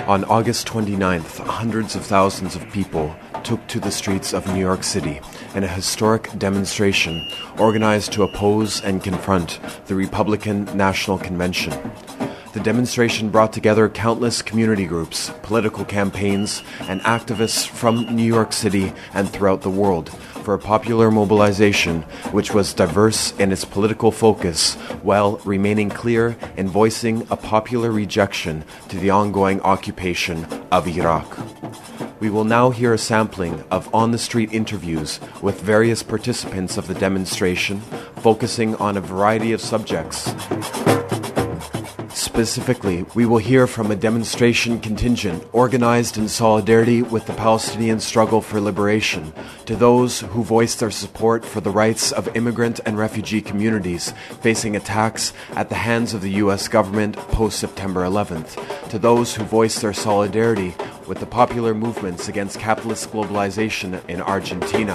On August 29th, hundreds of thousands of people took to the streets of New York City in a historic demonstration organized to oppose and confront the Republican National Convention. The demonstration brought together countless community groups, political campaigns, and activists from New York City and throughout the world for a popular mobilization which was diverse in its political focus while remaining clear in voicing a popular rejection to the ongoing occupation of Iraq. We will now hear a sampling of on-the-street interviews with various participants of the demonstration, focusing on a variety of subjects. Specifically, we will hear from a demonstration contingent organized in solidarity with the Palestinian struggle for liberation, to those who voiced their support for the rights of immigrant and refugee communities facing attacks at the hands of the U.S. government post-September 11th, to those who voiced their solidarity with the popular movements against capitalist globalization in Argentina.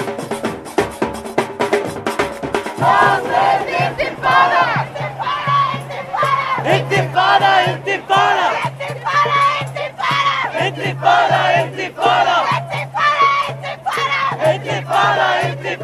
Intifada, intifada! Intifada, intifada! Intifada, intifada! Intifada,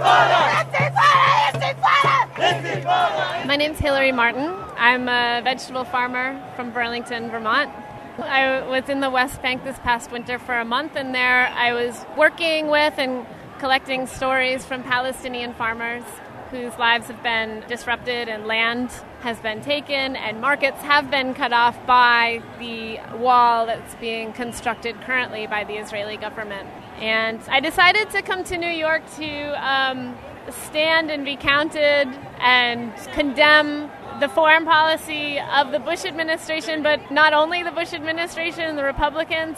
intifada! Intifada! My name's Hillary Martin. I'm a vegetable farmer from Burlington, Vermont. I was in the West Bank this past winter for a month, and there I was working with and collecting stories from Palestinian farmers whose lives have been disrupted and land has been taken and markets have been cut off by the wall that's being constructed currently by the Israeli government. And I decided to come to New York to stand and be counted and condemn the foreign policy of the Bush administration, but not only the Bush administration, the Republicans.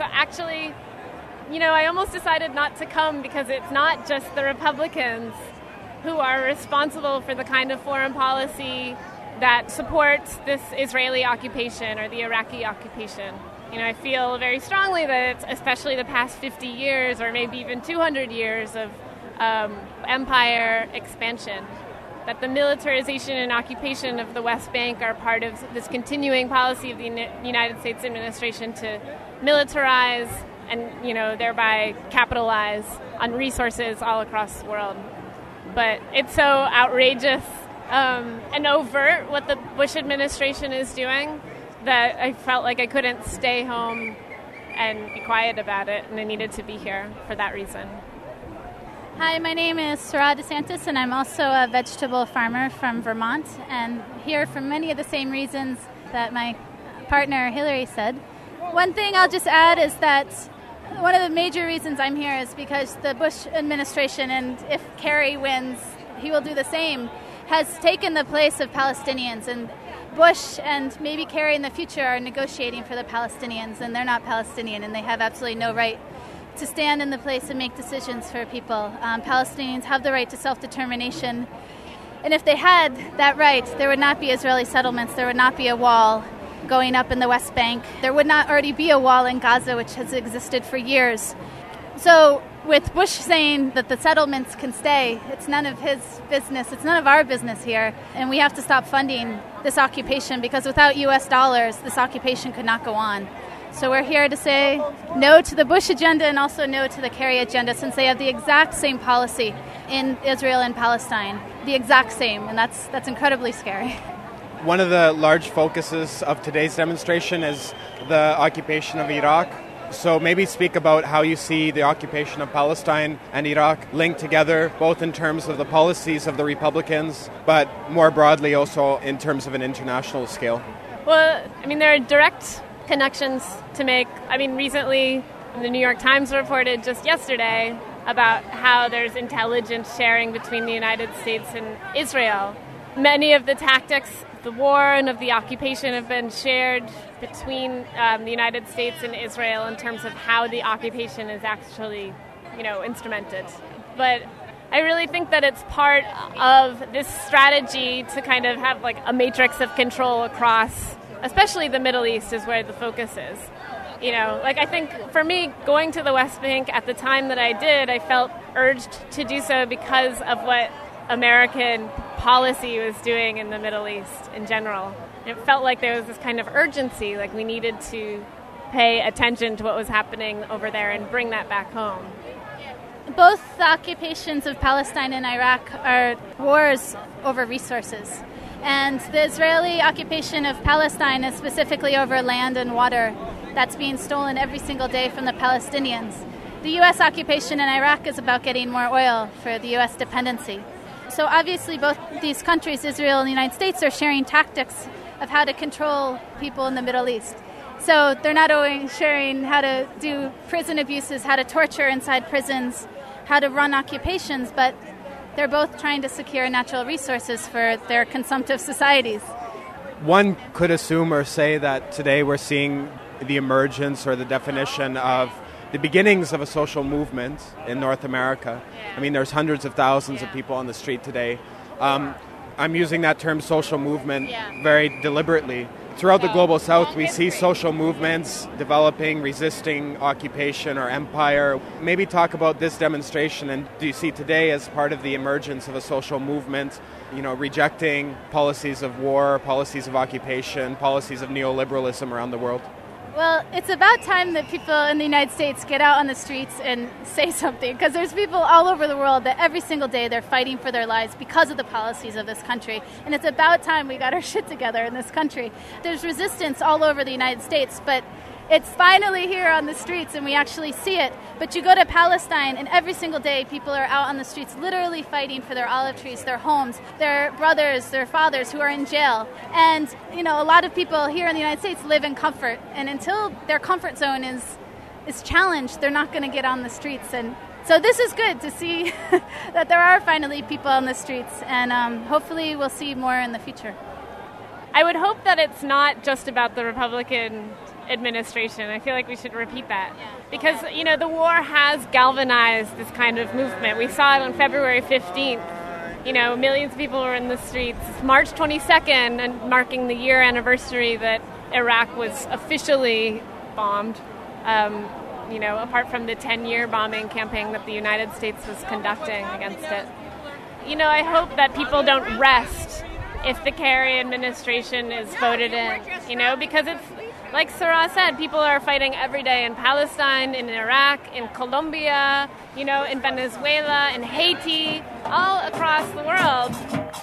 I almost decided not to come because it's not just the Republicans who are responsible for the kind of foreign policy that supports this Israeli occupation or the Iraqi occupation. I feel very strongly that it's especially the past 50 years or maybe even 200 years of empire expansion, that the militarization and occupation of the West Bank are part of this continuing policy of the United States administration to militarize and, thereby capitalize on resources all across the world. But it's so outrageous and overt what the Bush administration is doing that I felt like I couldn't stay home and be quiet about it, and I needed to be here for that reason. Hi, my name is Sarah DeSantis, and I'm also a vegetable farmer from Vermont, and here for many of the same reasons that my partner Hillary said. One thing I'll just add is that one of the major reasons I'm here is because the Bush administration, and if Kerry wins, he will do the same, has taken the place of Palestinians. And Bush and maybe Kerry in the future are negotiating for the Palestinians, and they're not Palestinian, and they have absolutely no right to stand in the place and make decisions for people. Palestinians have the right to self-determination. And if they had that right, there would not be Israeli settlements, there would not be a wall going up in the West Bank. There would not already be a wall in Gaza, which has existed for years. So with Bush saying that the settlements can stay, it's none of his business. It's none of our business here. And we have to stop funding this occupation because without U.S. dollars, this occupation could not go on. So we're here to say no to the Bush agenda and also no to the Kerry agenda, since they have the exact same policy in Israel and Palestine, the exact same. And that's incredibly scary. One of the large focuses of today's demonstration is the occupation of Iraq. So maybe speak about how you see the occupation of Palestine and Iraq linked together, both in terms of the policies of the Republicans, but more broadly also in terms of an international scale. Well, there are direct connections to make. Recently, the New York Times reported just yesterday about how there's intelligence sharing between the United States and Israel. Many of the tactics of the war and of the occupation have been shared between the United States and Israel in terms of how the occupation is actually, instrumented. But I really think that it's part of this strategy to kind of have like a matrix of control across, especially the Middle East is where the focus is. I think for me, going to the West Bank at the time that I did, I felt urged to do so because of what American policy was doing in the Middle East in general. It felt like there was this kind of urgency, like we needed to pay attention to what was happening over there and bring that back home. Both the occupations of Palestine and Iraq are wars over resources. And the Israeli occupation of Palestine is specifically over land and water that's being stolen every single day from the Palestinians. The U.S. occupation in Iraq is about getting more oil for the U.S. dependency. So obviously both these countries, Israel and the United States, are sharing tactics of how to control people in the Middle East. So they're not only sharing how to do prison abuses, how to torture inside prisons, how to run occupations, but they're both trying to secure natural resources for their consumptive societies. One could assume or say that today we're seeing the emergence or the definition of the beginnings of a social movement in North America. I mean, there's hundreds of thousands of people on the street today. I'm using that term social movement very deliberately. Throughout the Global South, we see social movements developing, resisting occupation or empire. Maybe talk about this demonstration, and do you see today as part of the emergence of a social movement, rejecting policies of war, policies of occupation, policies of neoliberalism around the world? Well, it's about time that people in the United States get out on the streets and say something, because there's people all over the world that every single day they're fighting for their lives because of the policies of this country. And it's about time we got our shit together in this country. There's resistance all over the United States, but it's finally here on the streets and we actually see it. But you go to Palestine and every single day people are out on the streets literally fighting for their olive trees, their homes, their brothers, their fathers who are in jail. And, a lot of people here in the United States live in comfort. And until their comfort zone is challenged, they're not going to get on the streets. And so this is good to see that there are finally people on the streets. And hopefully we'll see more in the future. I would hope that it's not just about the Republican administration. I feel like we should repeat that. Because, the war has galvanized this kind of movement. We saw it on February 15th. Millions of people were in the streets. March 22nd, and marking the year anniversary that Iraq was officially bombed, apart from the 10-year bombing campaign that the United States was conducting against it. I hope that people don't rest if the Kerry administration is voted in, because it's, like Sarah said, people are fighting every day in Palestine, in Iraq, in Colombia, in Venezuela, in Haiti, all across the world.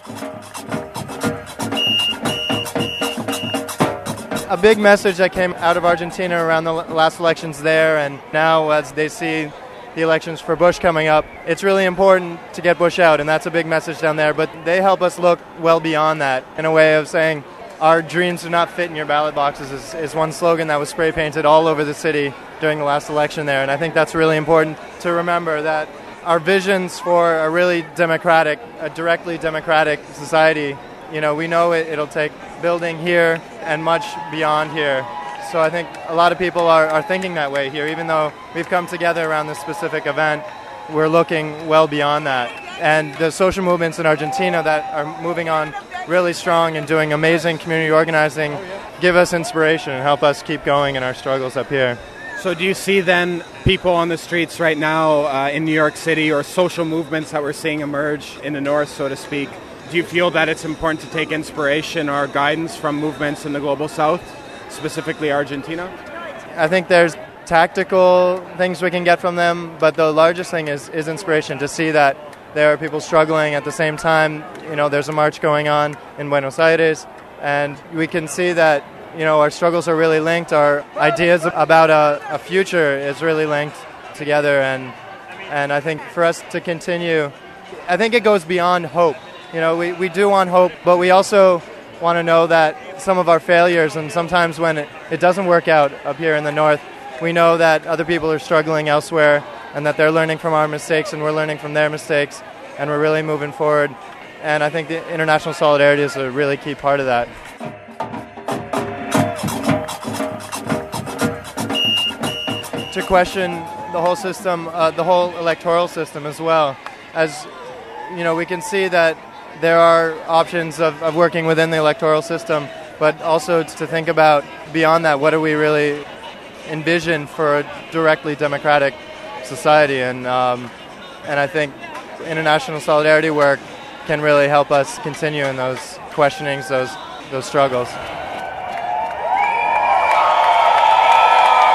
A big message that came out of Argentina around the last elections there, and now as they see the elections for Bush coming up, it's really important to get Bush out, and that's a big message down there. But they help us look well beyond that in a way of saying, our dreams do not fit in your ballot boxes is one slogan that was spray painted all over the city during the last election there. And I think that's really important to remember, that our visions for a really democratic, a directly democratic society, we know it'll take building here and much beyond here. So I think a lot of people are thinking that way here. Even though we've come together around this specific event, we're looking well beyond that. And the social movements in Argentina that are moving on really strong and doing amazing community organizing give us inspiration and help us keep going in our struggles up here. So do you see then people on the streets right now in New York City, or social movements that we're seeing emerge in the north, so to speak? Do you feel that it's important to take inspiration or guidance from movements in the Global South, specifically Argentina? I think there's tactical things we can get from them, but the largest thing is inspiration, to see that there are people struggling at the same time. There's a march going on in Buenos Aires, and we can see that, our struggles are really linked. Our ideas about a future is really linked together, and I think for us to continue, I think it goes beyond hope. We do want hope, but we also want to know that some of our failures, and sometimes when it doesn't work out up here in the north, we know that other people are struggling elsewhere, and that they're learning from our mistakes and we're learning from their mistakes, and we're really moving forward. And I think the international solidarity is a really key part of that. To question the whole system, the whole electoral system as well. As we can see that there are options of working within the electoral system, but also to think about beyond that, what do we really envision for a directly democratic society? And I think international solidarity work can really help us continue in those questionings, those struggles.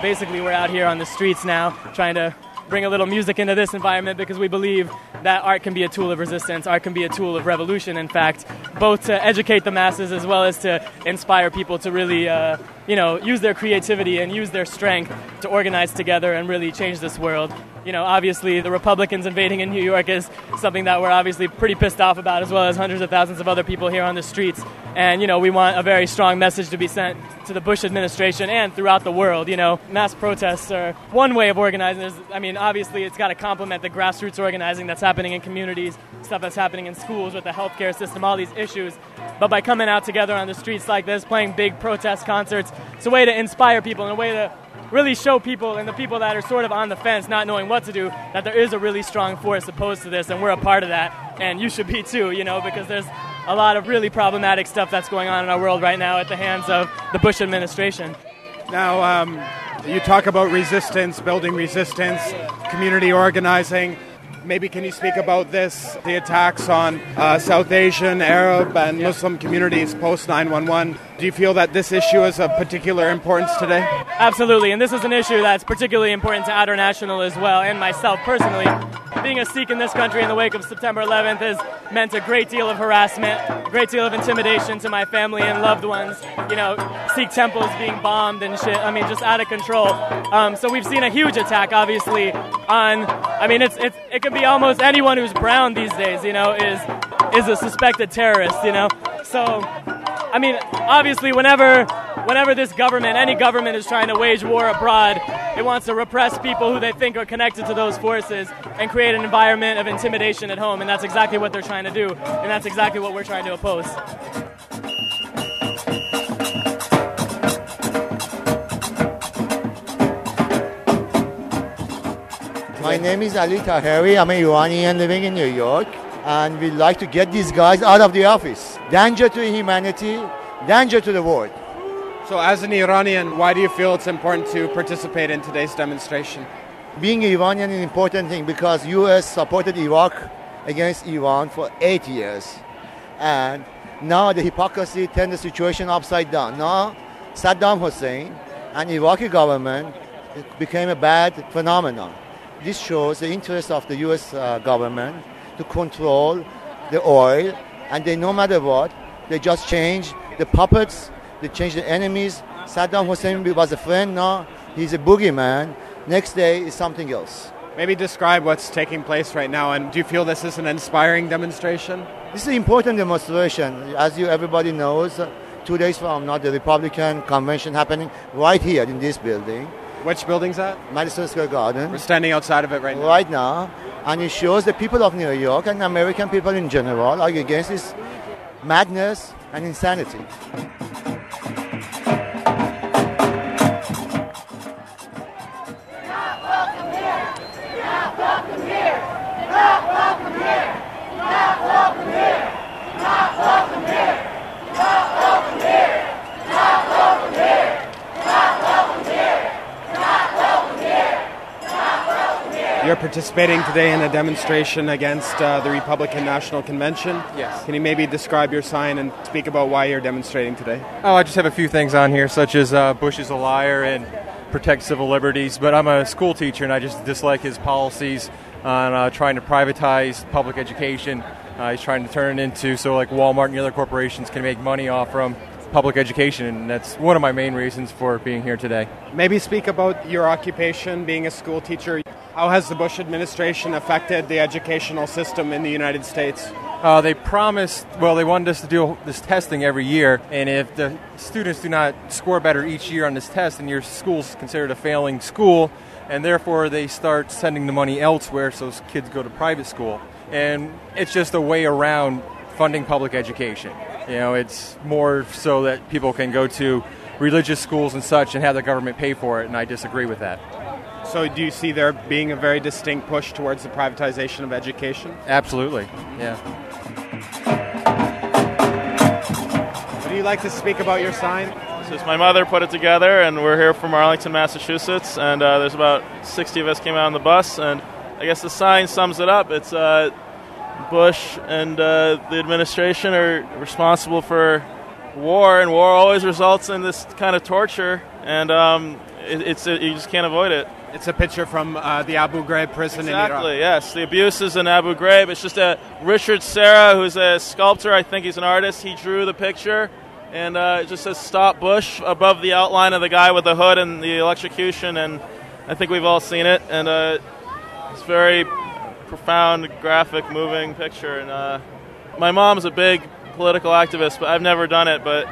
basically we're out here on the streets now trying to bring a little music into this environment because we believe that art can be a tool of resistance, art can be a tool of revolution, in fact, both to educate the masses as well as to inspire people to really, use their creativity and use their strength to organize together and really change this world. Obviously the Republicans invading in New York is something that we're obviously pretty pissed off about, as well as hundreds of thousands of other people here on the streets. And, we want a very strong message to be sent to the Bush administration and throughout the world. Mass protests are one way of organizing. Obviously it's got to complement the grassroots organizing that's happening in communities, stuff that's happening in schools with the healthcare system, all these issues. But by coming out together on the streets like this, playing big protest concerts, it's a way to inspire people and a way to really show people and the people that are sort of on the fence, not knowing what to do, that there is a really strong force opposed to this, and we're a part of that, and you should be too, because there's a lot of really problematic stuff that's going on in our world right now at the hands of the Bush administration. Now, you talk about resistance, building resistance, community organizing. Maybe can you speak about this, the attacks on South Asian, Arab, and Muslim communities post 9/11? Do you feel that this issue is of particular importance today? Absolutely, and this is an issue that's particularly important to Adder National as well, and myself personally. Being a Sikh in this country in the wake of September 11th has meant a great deal of harassment, a great deal of intimidation to my family and loved ones. Sikh temples being bombed and shit. Just out of control. So we've seen a huge attack, obviously, on. It could be almost anyone who's brown these days. Is a suspected terrorist. So. Obviously, whenever this government, any government is trying to wage war abroad, it wants to repress people who they think are connected to those forces and create an environment of intimidation at home, and that's exactly what they're trying to do, and that's exactly what we're trying to oppose. My name is Ali Taheri. I'm an Iranian living in New York, and we'd like to get these guys out of the office. Danger to humanity, danger to the world. So as an Iranian, why do you feel it's important to participate in today's demonstration? Being Iranian is an important thing because U.S. supported Iraq against Iran for 8 years. And now the hypocrisy turned the situation upside down. Now Saddam Hussein and Iraqi government became a bad phenomenon. This shows the interest of the U.S. government to control the oil, and they, no matter what, they just change the puppets, they change the enemies. Saddam Hussein was a friend, now he's a boogeyman. Next day is something else. Maybe describe what's taking place right now, and do you feel this is an inspiring demonstration? This is an important demonstration. As everybody knows, 2 days from now, the Republican convention happening right here in this building. Which building's that? Madison Square Garden. We're standing outside of it right now. Right now. And it shows the people of New York and American people in general are against this madness and insanity. Not welcome here. Not welcome here. Not welcome here. Not welcome here. Not welcome here. Not welcome here. Not welcome here. Not welcome here. Not welcome here. Not welcome here. You're participating today in a demonstration against the Republican National Convention. Yes. Can you maybe describe your sign and speak about why you're demonstrating today? Oh, I just have a few things on here, such as Bush is a liar and protect civil liberties. But I'm a school teacher, and I just dislike his policies on trying to privatize public education. He's trying to turn it into so like Walmart and the other corporations can make money off from public education, and that's one of my main reasons for being here today. Maybe speak about your occupation, being a school teacher. How has the Bush administration affected the educational system in the United States? They wanted us to do this testing every year, and if the students do not score better each year on this test, then your school's considered a failing school, and therefore they start sending the money elsewhere so those kids go to private school. And it's just a way around funding public education. It's more so that people can go to religious schools and such and have the government pay for it, and I disagree with that. So do you see there being a very distinct push towards the privatization of education? Absolutely, yeah. Would you like to speak about your sign? Just my mother put it together, and we're here from Arlington, Massachusetts, and there's about 60 of us came out on the bus, and I guess the sign sums it up. It's Bush and the administration are responsible for war, and war always results in this kind of torture, and you just can't avoid it. It's a picture from the Abu Ghraib prison in Iraq. Exactly, yes. The abuses in Abu Ghraib. It's just Richard Serra, who's a sculptor. I think he's an artist. He drew the picture, and it just says "Stop Bush" above the outline of the guy with the hood and the electrocution, and I think we've all seen it. And it's a very profound, graphic, moving picture. And my mom's a big political activist, but I've never done it. But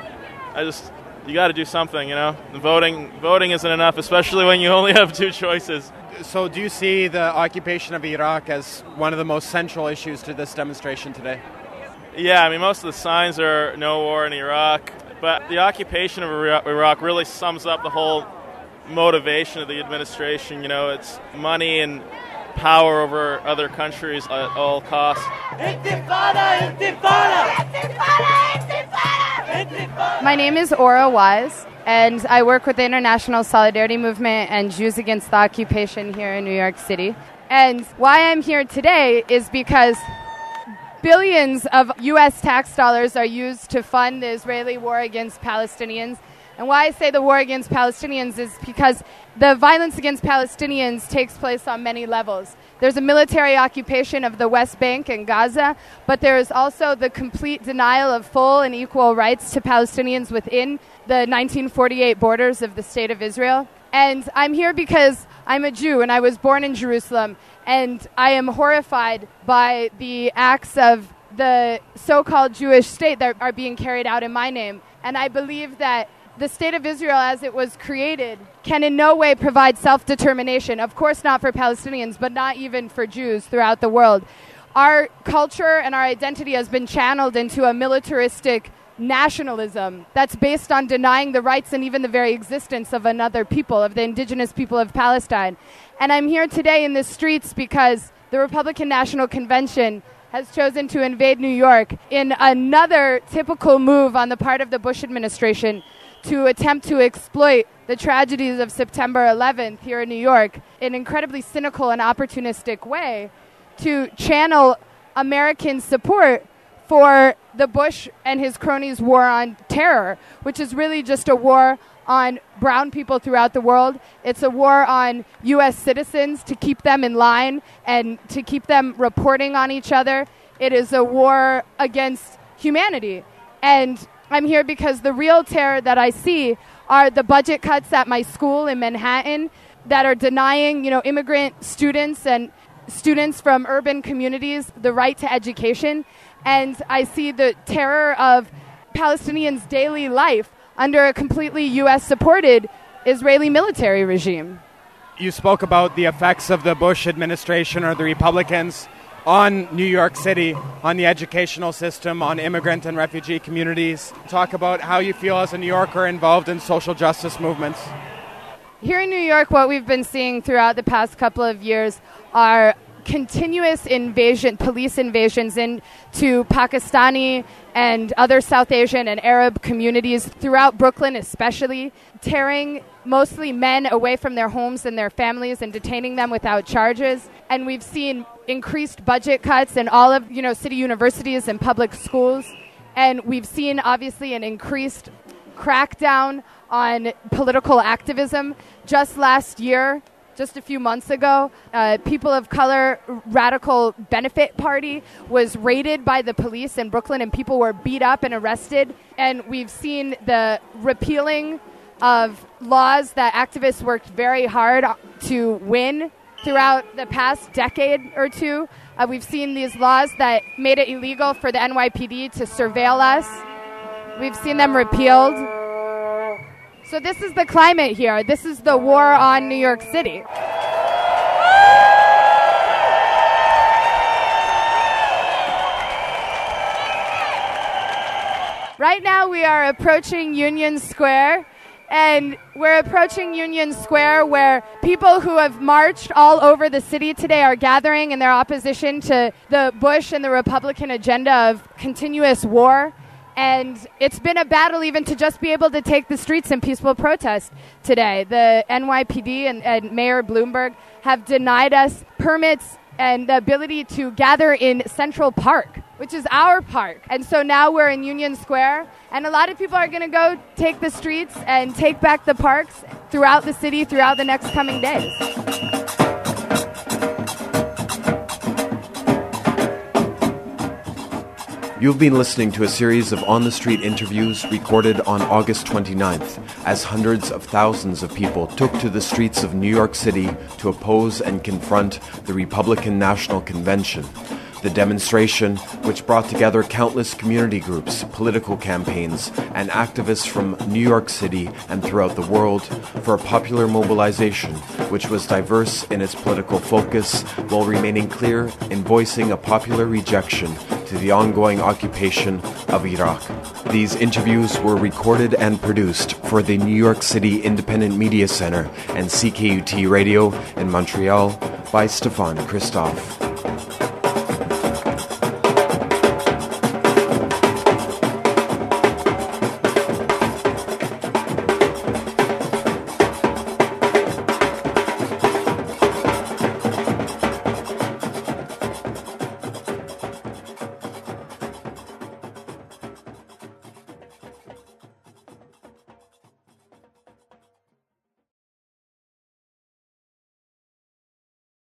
you got to do something, Voting isn't enough, especially when you only have two choices. So do you see the occupation of Iraq as one of the most central issues to this demonstration today? Yeah, I mean, most of the signs are no war in Iraq, but the occupation of Iraq really sums up the whole motivation of the administration. It's money and power over other countries at all costs. Intifada! Intifada! Intifada! Intifada! Intifada! My name is Aura Wise, and I work with the International Solidarity Movement and Jews Against the Occupation here in New York City. And why I'm here today is because billions of U.S. tax dollars are used to fund the Israeli war against Palestinians. And why I say the war against Palestinians is because the violence against Palestinians takes place on many levels. There's a military occupation of the West Bank and Gaza, but there is also the complete denial of full and equal rights to Palestinians within the 1948 borders of the State of Israel. And I'm here because I'm a Jew and I was born in Jerusalem, and I am horrified by the acts of the so-called Jewish state that are being carried out in my name. And I believe that the State of Israel, as it was created, can in no way provide self-determination. Of course not for Palestinians, but not even for Jews throughout the world. Our culture and our identity has been channeled into a militaristic nationalism that's based on denying the rights and even the very existence of another people, of the indigenous people of Palestine. And I'm here today in the streets because the Republican National Convention has chosen to invade New York in another typical move on the part of the Bush administration to attempt to exploit the tragedies of September 11th here in New York in an incredibly cynical and opportunistic way to channel American support for the Bush and his cronies' war on terror, which is really just a war on brown people throughout the world. It's a war on U.S. citizens to keep them in line and to keep them reporting on each other. It is a war against humanity. And I'm here because the real terror that I see are the budget cuts at my school in Manhattan that are denying, immigrant students and students from urban communities the right to education. And I see the terror of Palestinians' daily life under a completely U.S.-supported Israeli military regime. You spoke about the effects of the Bush administration or the Republicans on New York City, on the educational system, on immigrant and refugee communities. Talk about how you feel as a New Yorker involved in social justice movements. Here in New York, what we've been seeing throughout the past couple of years are continuous police invasions into Pakistani and other South Asian and Arab communities throughout Brooklyn especially, tearing mostly men away from their homes and their families and detaining them without charges. And we've seen increased budget cuts in all of, city universities and public schools. And we've seen, obviously, an increased crackdown on political activism. Just last year, just a few months ago, People of Color Radical Benefit Party was raided by the police in Brooklyn, and people were beat up and arrested. And we've seen the repealing of laws that activists worked very hard to win throughout the past decade or two. We've seen these laws that made it illegal for the NYPD to surveil us. We've seen them repealed. So this is the climate here. This is the war on New York City. Right now we are approaching Union Square. And we're approaching Union Square, where people who have marched all over the city today are gathering in their opposition to the Bush and the Republican agenda of continuous war. And it's been a battle even to just be able to take the streets in peaceful protest today. The NYPD and Mayor Bloomberg have denied us permits and the ability to gather in Central Park, which is our park. And so now we're in Union Square, and a lot of people are going to go take the streets and take back the parks throughout the city throughout the next coming days. You've been listening to a series of on-the-street interviews recorded on August 29th as hundreds of thousands of people took to the streets of New York City to oppose and confront the Republican National Convention. The demonstration, which brought together countless community groups, political campaigns, and activists from New York City and throughout the world for a popular mobilization which was diverse in its political focus while remaining clear in voicing a popular rejection to the ongoing occupation of Iraq. These interviews were recorded and produced for the New York City Independent Media Center and CKUT Radio in Montreal by Stefan Christophe.